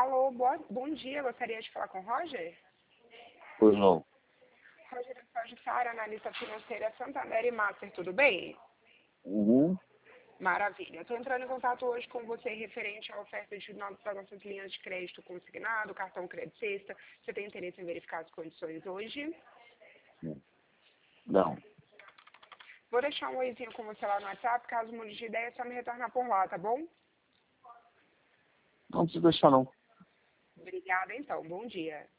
Alô, bom dia. Gostaria de falar com o Roger? Pois não. Roger Sara, analista financeira Santander e Master, tudo bem? Uhum. Maravilha. Estou entrando em contato hoje com você referente à oferta de novas das nossas linhas de crédito consignado, cartão crédito sexta. Você tem interesse em verificar as condições hoje? Não. Vou deixar um oizinho com você lá no WhatsApp. Caso mude de ideia, é só me retornar por lá, tá bom? Não precisa deixar, não. Obrigada, então. Bom dia.